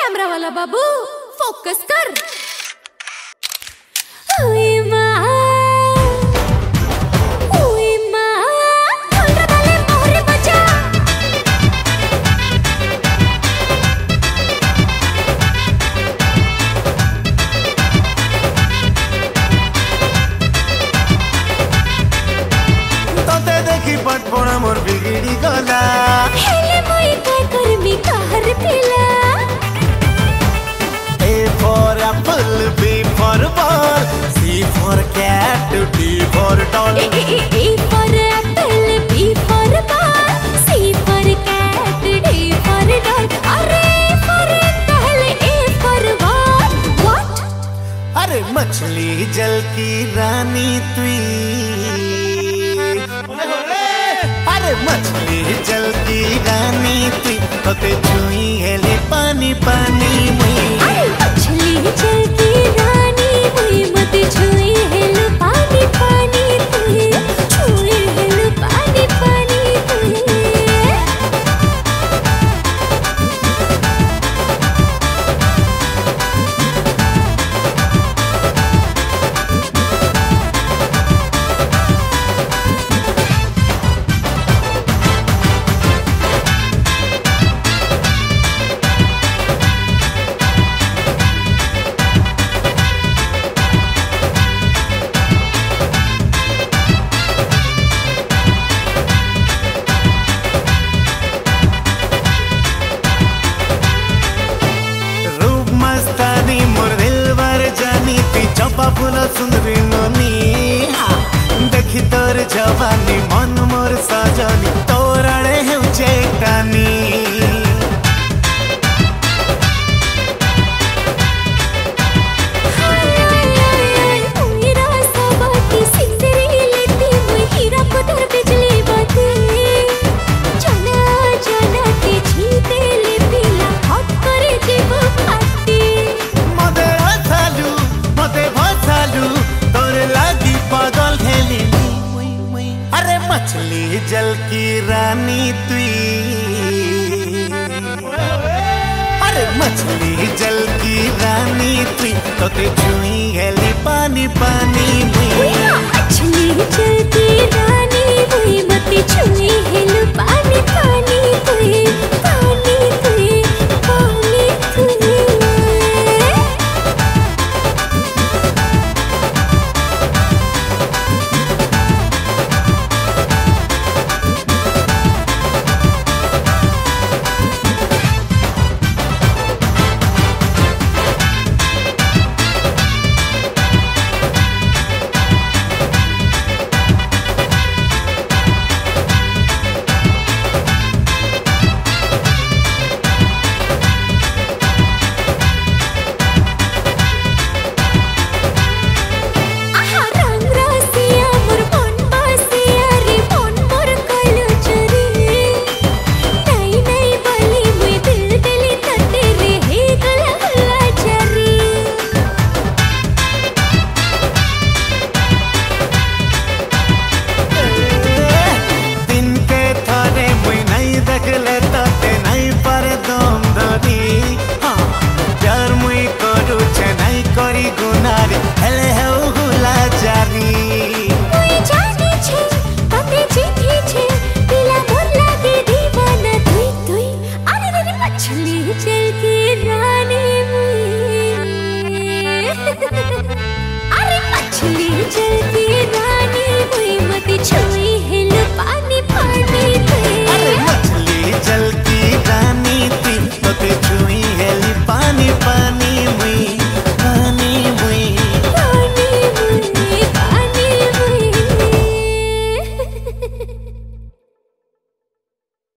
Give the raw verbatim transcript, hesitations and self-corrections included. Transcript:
Camera वाला बाबू focus कर। ओए माँ, ओए माँ, ढोलरा वाले मोहरे बजा। तोते देखी पटपड़ा मोर बिगड़ी गला। हेले मोई काय करमी कहर पिला। A for apple, B for ball, C for cat, D for doll. A A A for apple, B for ball, C for cat, D for doll. अरे for पहले A for what? What? अरे मछली जल की रानी तुई। अरे मछली जल की रानी तुई, होते छुई हेले पानी पानी मुई। अरे मछली जल की रानी हुई, मत छुई हेल पानी पानी तुई, छुई हेल पानी पानी तुई। चंपा फूल सुंदरी ननी, देखी तोर जवानी मन मोर सजनी, तोर आड़े हेउचे टानी। मछली जल की रानी तुई। अरे मछली जल की रानी तुई, तोते छुई हेली पानी पानी मुई। मछली जल की रानी हुई, मत छुई हेल पानी पानी तुई, पानी तुई, पानी तुई। अरे मछली जल